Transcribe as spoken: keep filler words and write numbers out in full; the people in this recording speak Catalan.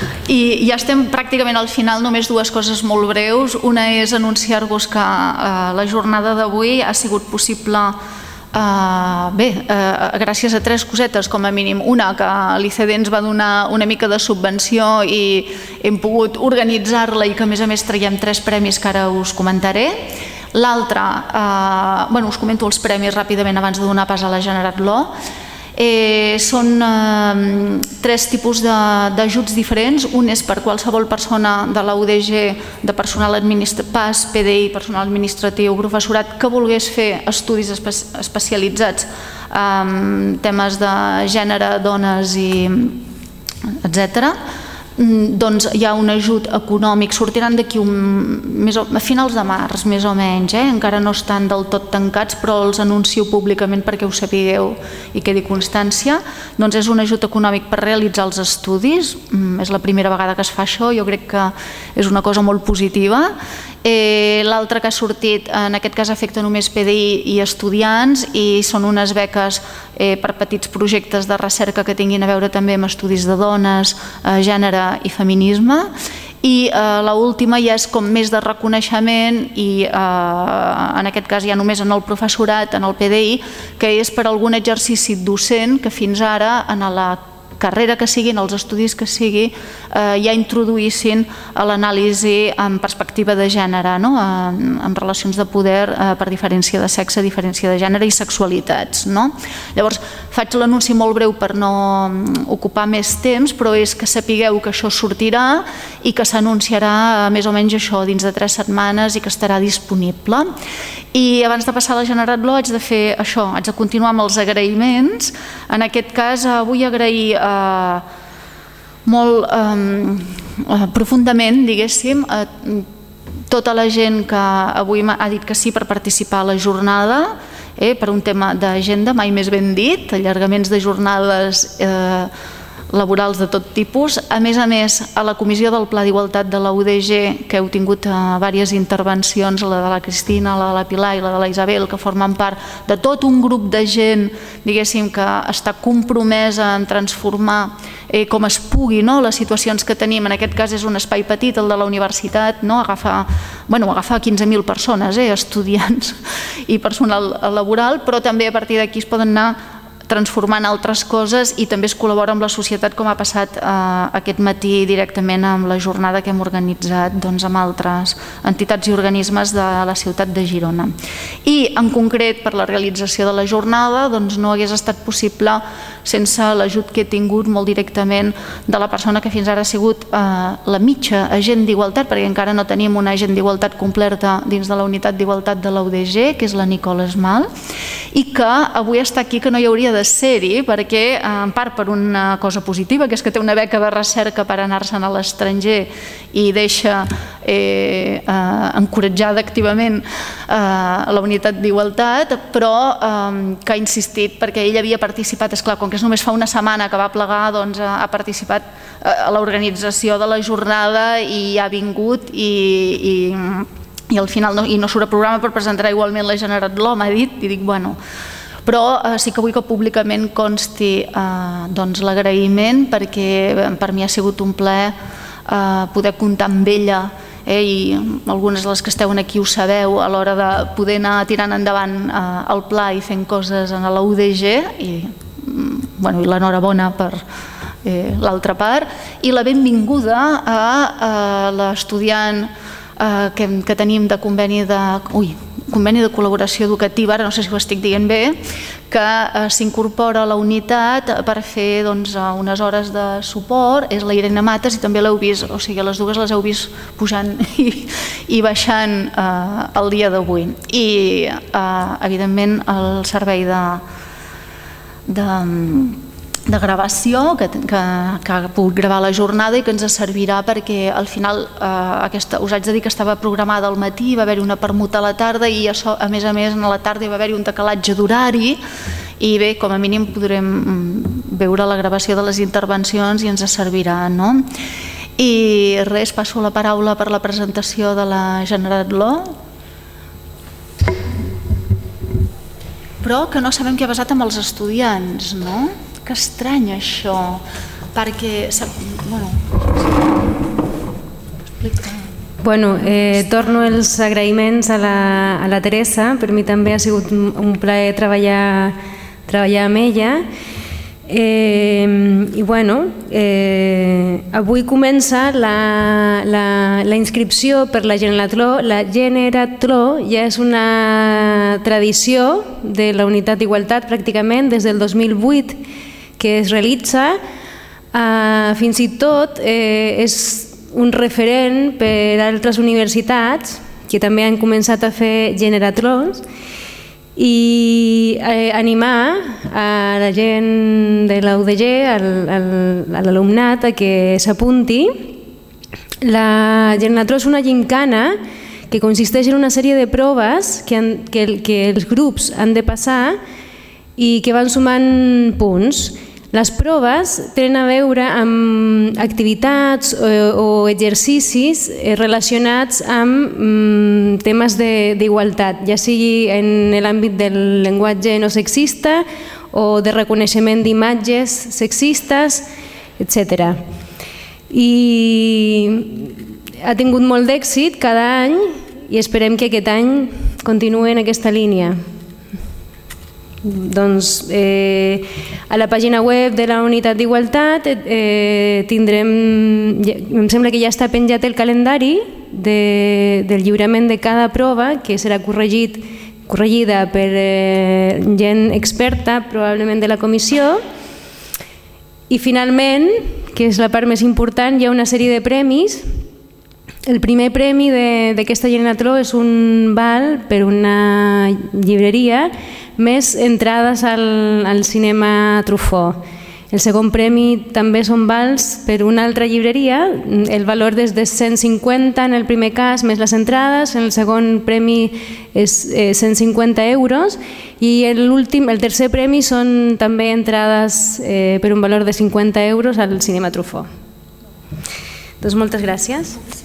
I ja estem pràcticament al final, només dues coses molt breus. Una és anunciar-vos que la jornada d'avui ha sigut possible bé, gràcies a tres cosetes com a mínim. Una, que l'I C D ens va donar una mica de subvenció i hem pogut organitzar-la i que a més a més traiem tres premis que ara us comentaré. L'altra, bueno, us comento els premis ràpidament abans de donar pas a la Generat Law. Són tres tipus d'ajuts diferents. Un és per qualsevol persona de la U D G, de personal administratiu, P A S, P D I, personal administratiu, professorat, que volgués fer estudis especialitzats en temes de gènere, dones i etcètera. Doncs hi ha un ajut econòmic, sortiran d'aquí a finals de març, més o menys, encara no estan del tot tancats, però els anuncio públicament perquè ho sapigueu i quedi constància. Doncs és un ajut econòmic per realitzar els estudis, és la primera vegada que es fa això, jo crec que és una cosa molt positiva. L'altre que ha sortit, en aquest cas afecta només P D I i estudiants, i són unes beques per petits projectes de recerca que tinguin a veure també amb estudis de dones, gènere i feminisme. I l'última ja és com més de reconeixement, i en aquest cas ja només en el professorat, en el P D I, que és per algun exercici docent que fins ara en la carrera que sigui, en els estudis que sigui, ja introduïssin l'anàlisi en perspectiva de gènere, en relacions de poder per diferència de sexe, diferència de gènere i sexualitats. Llavors, faig l'anunci molt breu per no ocupar més temps, però és que sapigueu que això sortirà i que s'anunciarà més o menys això dins de tres setmanes i que estarà disponible. I abans de passar a la Generat Law haig de fer això, haig de continuar amb els agraïments. En aquest cas vull agrair molt profundament, diguéssim, a tota la gent que avui ha dit que sí per participar a la jornada, per un tema d'agenda, mai més ben dit, allargaments de jornades laborals de tot tipus. A més a més, a la Comissió del Pla d'Igualtat de la U D G, que heu tingut diverses intervencions, la de la Cristina, la de la Pilar i la de la Isabel, que formen part de tot un grup de gent, diguéssim, que està compromesa en transformar com es pugui les situacions que tenim. En aquest cas és un espai petit, el de la universitat, agafar quinze mil persones, estudiants i personal laboral, però també a partir d'aquí es poden anar transformant altres coses i també es col·labora amb la societat, com ha passat aquest matí directament amb la jornada que hem organitzat amb altres entitats i organismes de la ciutat de Girona. I en concret per la realització de la jornada no hagués estat possible sense l'ajut que he tingut molt directament de la persona que fins ara ha sigut la mitja agent d'igualtat, perquè encara no tenim una agent d'igualtat completa dins de la unitat d'igualtat de la U D G, que és la Nicole Esmal, i que avui està aquí, que no hi hauria de ser-hi, perquè en part per una cosa positiva, que és que té una beca de recerca per anar-se'n a l'estranger i deixa encoratjada activament la unitat d'igualtat, però que ha insistit perquè ell havia participat, esclar, com que és només fa una setmana que va plegar, doncs ha participat a l'organització de la jornada i ha vingut i i al final no surt a programa, però presentarà igualment la Generat Law, m'ha dit, i dic, bueno... Però sí que vull que públicament consti l'agraïment, perquè per mi ha sigut un plaer poder comptar amb ella, i algunes de les que esteu aquí ho sabeu, a l'hora de poder anar tirant endavant el pla i fent coses a la U D G, i l'enhorabona per l'altra part, i la benvinguda a l'estudiant que tenim de conveni de... Ui, conveni de col·laboració educativa, ara no sé si ho estic dient bé, que s'incorpora a la unitat per fer unes hores de suport, és la Irene Mates, i també l'heu vist, o sigui, les dues les heu vist pujant i baixant el dia d'avui. I, evidentment, el servei de de gravació que ha pogut gravar la jornada i que ens servirà perquè al final us haig de dir que estava programada al matí, va haver-hi una permuta a la tarda i a més a més a la tarda va haver-hi un decalatge d'horari i bé, com a mínim podrem veure la gravació de les intervencions i ens servirà, no? I res, passo la paraula per la presentació de la Generat Law, però que no sabem què ha passat amb els estudiants, no? Que estrany això, perquè... Bueno... Bueno, eh, torno els agraïments a la, a la Teresa. Per mi també ha sigut un plaer treballar, treballar amb ella. Eh, I bueno, eh, avui comença la, la, la inscripció per la Generatló. La Generatló ja és una tradició de la Unitat d'Igualtat pràcticament des del dos mil vuit que es realitza. Eh, fins i tot eh, és un referent per a altres universitats que també han començat a fer Generatlons, i eh, animar a la gent de la U D G, al, al, a l'alumnat, a que s'apunti. La Generatló és una gimcana que consisteix en una sèrie de proves que, han, que, que els grups han de passar i que van sumant punts. Les proves tenen a veure amb activitats o, o exercicis relacionats amb mm, temes d'igualtat, ja sigui en l'àmbit del llenguatge no sexista o de reconeixement d'imatges sexistes, etcètera. I ha tingut molt d'èxit cada any i esperem que aquest any continuï en aquesta línia. Doncs eh, a la pàgina web de la Unitat d'Igualtat eh, tindrem, em sembla que ja està penjat el calendari de, del lliurament de cada prova, que serà corregit, corregida per eh, gent experta, probablement de la comissió. I finalment, que és la part més important, hi ha una sèrie de premis. El primer premi d'aquesta Generatló és un val per una llibreria més entrades al, al cinema Truffaut. El segon premi també són vals per una altra llibreria, el valor és de cent cinquanta en el primer cas més les entrades, en el segon premi és eh, cent cinquanta euros i l'últim, el tercer premi són també entrades eh, per un valor de cinquanta euros al cinema Truffaut. Doncs moltes gràcies.